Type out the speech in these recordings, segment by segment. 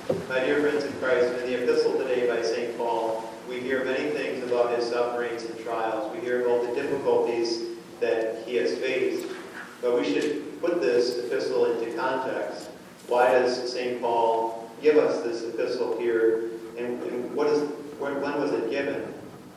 My dear friends in Christ, in the epistle today by St. Paul, we hear many things about his sufferings and trials. We hear about the difficulties that he has faced. But we should put this epistle into context. Why does St. Paul give us this epistle here? And when was it given?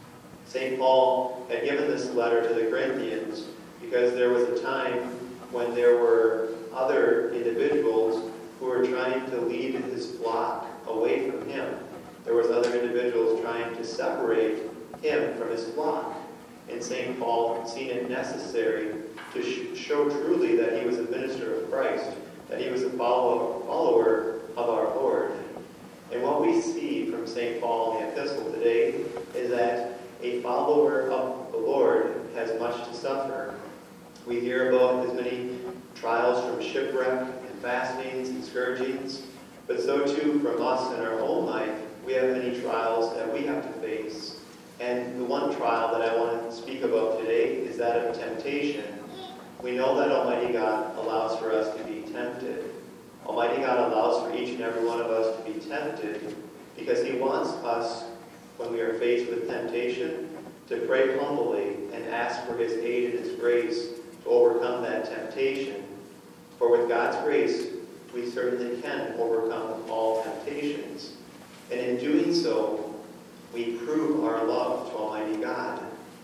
St. Paul had given this letter to the Corinthians because there was a time when there were other individuals who were trying to lead his flock away from him. There was other individuals trying to separate him from his flock. And St. Paul had seen it necessary to show truly that he was a minister of Christ, that he was a follower of our Lord. And what we see from St. Paul in the epistle today is that a follower of the Lord has much to suffer. We hear about his many trials from shipwreck and fastings and scourgings, but so too from us in our own life, we have many trials that we have to face. And the one trial that I want to speak about today is that of temptation. We know that Almighty God allows for us to be tempted. Almighty God allows for each and every one of us to be tempted because he wants us, when we are faced with temptation, to pray humbly and ask for his aid and his grace to overcome that temptation. For with God's grace, we certainly can overcome all temptations. And in doing so, we prove our love to Almighty God.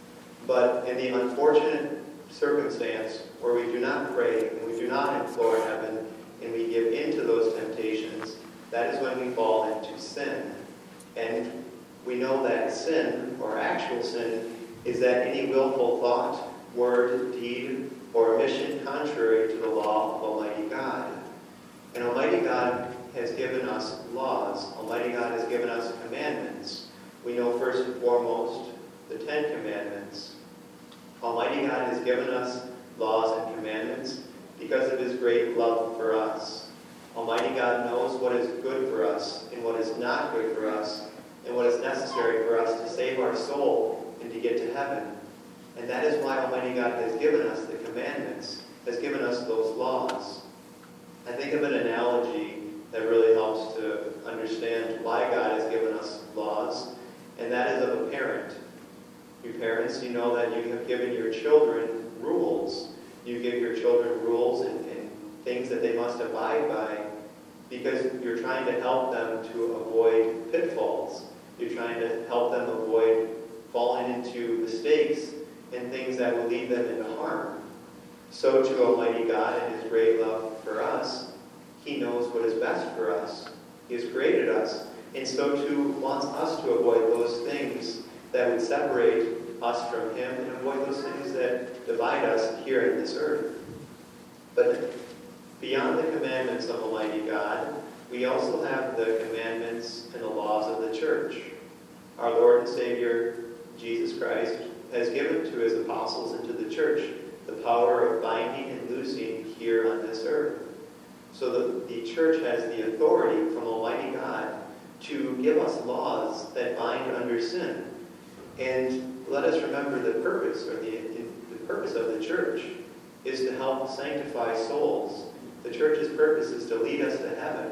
But in the unfortunate circumstance where we do not pray and we do not implore heaven and we give in to those temptations, that is when we fall into sin. And we know that sin, or actual sin, is that any willful thought, word, deed, or omission contrary to the law of Almighty God. And Almighty God has given us laws. Almighty God has given us commandments. We know first and foremost the 10 Commandments. Almighty God has given us laws and commandments because of his great love for us. Almighty God knows what is good for us and what is not good for us and what is necessary for us to save our soul and to get to heaven. And that is why Almighty God has given us the commandments, has given us those laws. I think of an analogy that really helps to understand why God has given us laws, and that is of a parent. You parents, you know that you have given your children rules. You give your children rules and things that they must abide by because you're trying to help them to avoid pitfalls. You're trying to help them avoid falling into mistakes and things that will lead them into harm. So to Almighty God and his great love for us, he knows what is best for us. He has created us, and so too wants us to avoid those things that would separate us from him and avoid those things that divide us here in this earth. But beyond the commandments of Almighty God, we also have the commandments and the laws of the church. Our Lord and Savior, Jesus Christ, has given to his apostles and to the church the power of binding and loosing here on this earth. So the church has the authority from Almighty God to give us laws that bind under sin. And let us remember the purpose, or the purpose of the church is to help sanctify souls. The church's purpose is to lead us to heaven.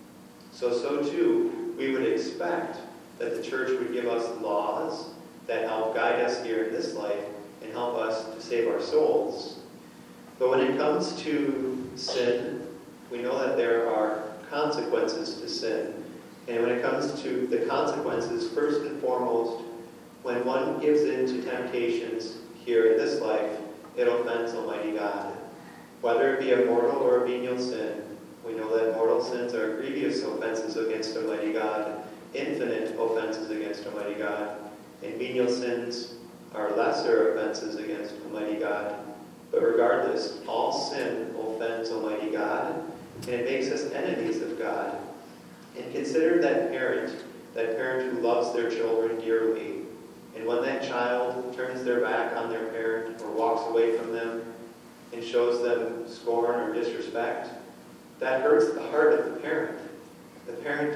So too, we would expect that the church would give us laws that help guide us here in this life and help us to save our souls. But when it comes to sin, we know that there are consequences to sin. And when it comes to the consequences, first and foremost, when one gives in to temptations here in this life, it offends Almighty God. Whether it be a mortal or a venial sin, we know that mortal sins are grievous offenses against Almighty God, infinite offenses against Almighty God, and venial sins are lesser offenses against Almighty God. But regardless, all sin offends Almighty God, and it makes us enemies of God. And consider that parent who loves their children dearly. And when that child turns their back on their parent or walks away from them and shows them scorn or disrespect, that hurts the heart of the parent. The parent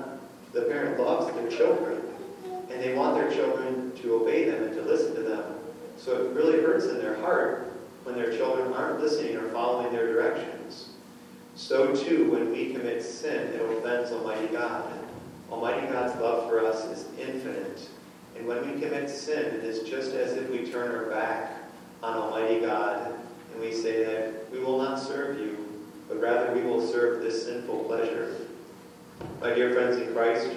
loves their children, and they want their children to obey them and to listen to them. So it really hurts in their heart when their children aren't listening or following their directions. so too when we commit sin, it offends Almighty God. Almighty God's love for us is infinite. And when we commit sin, it is just as if we turn our back on Almighty God and we say that we will not serve you, but rather we will serve this sinful pleasure. My dear friends in Christ,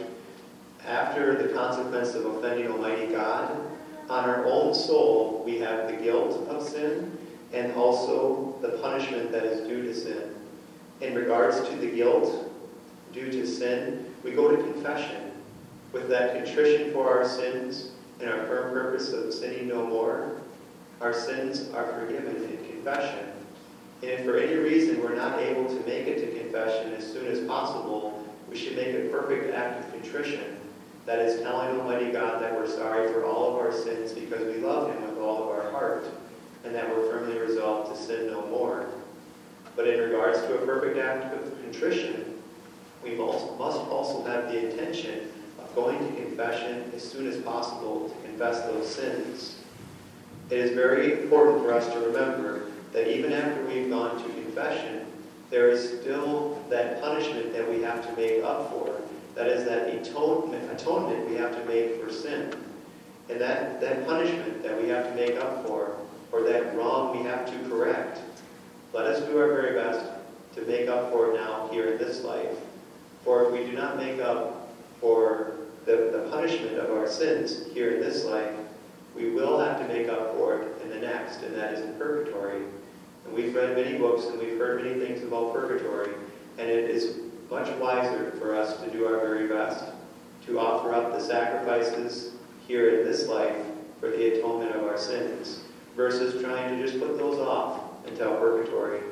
after the consequence of offending Almighty God, on our own soul we have the guilt of sin and also the punishment that is due to sin. In regards to the guilt due to sin, we go to confession. With that contrition for our sins and our firm purpose of sinning no more, our sins are forgiven in confession. And if for any reason we're not able to make it to confession as soon as possible, we should make a perfect act of contrition. That is telling Almighty God that we're sorry for all of our sins because we love Him with all of our heart, and that we're firmly resolved to sin no more. But in regards to a perfect act of contrition, we must also have the intention of going to confession as soon as possible to confess those sins. It is very important for us to remember that even after we've gone to confession, there is still that punishment that we have to make up for. That is that atonement we have to make for sin. And that punishment that we have to make up for, or that wrong we have to correct, let us do our very best to make up for it now here in this life. For if we do not make up for the punishment of our sins here in this life, we will have to make up for it in the next, and that is in purgatory. And we've read many books and we've heard many things about purgatory, and it is much wiser for us to do our very best to offer up the sacrifices here in this life for the atonement of our sins, versus trying to just put those off until purgatory.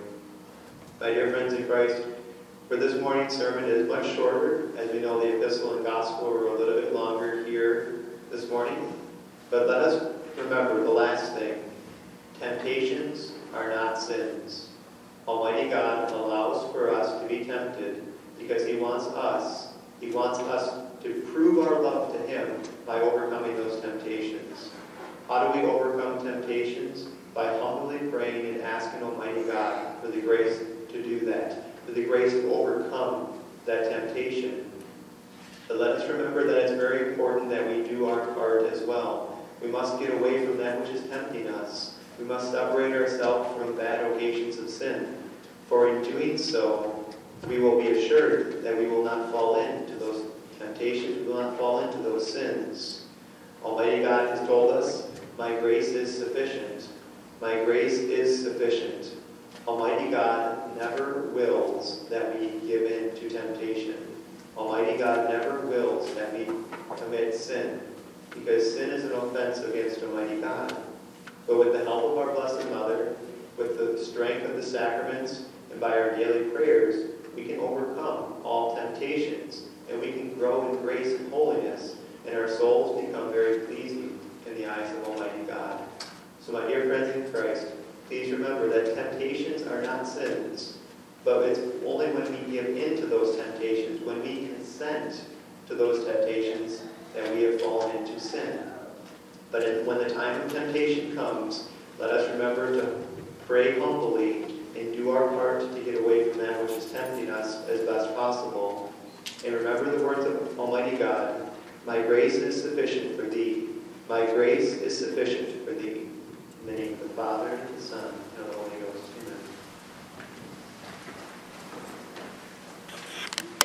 My dear friends in Christ, for this morning's sermon is much shorter. As we know, the epistle and gospel were a little bit longer here this morning. But let us remember the last thing. Temptations are not sins. Almighty God allows for us to be tempted because He wants us to prove our love to Him by overcoming those temptations. How do we overcome temptations? By humbly praying and asking Almighty God for the grace to do that, for the grace to overcome that temptation. But let us remember that it's very important that we do our part as well. We must get away from that which is tempting us. We must separate ourselves from bad occasions of sin. For in doing so, we will be assured that we will not fall into those temptations, we will not fall into those sins. Almighty God has told us, "My grace is sufficient. My grace is sufficient." Almighty God never wills that we give in to temptation. Almighty God never wills that we commit sin, because sin is an offense against Almighty God. But with the help of our Blessed Mother, with the strength of the sacraments, and by our daily prayers, we can overcome all temptations, and we can grow in grace and holiness, and our souls become very pleasing in the eyes of Almighty God. So my dear friends in Christ, please remember that temptations are not sins, but it's only when we give in to those temptations, when we consent to those temptations, that we have fallen into sin. But when the time of temptation comes, let us remember to pray humbly and do our part to get away from that which is tempting us as best possible. And remember the words of Almighty God, "My grace is sufficient for thee. My grace is sufficient for thee." In the name of the Father, and the Son, and of the Holy Ghost.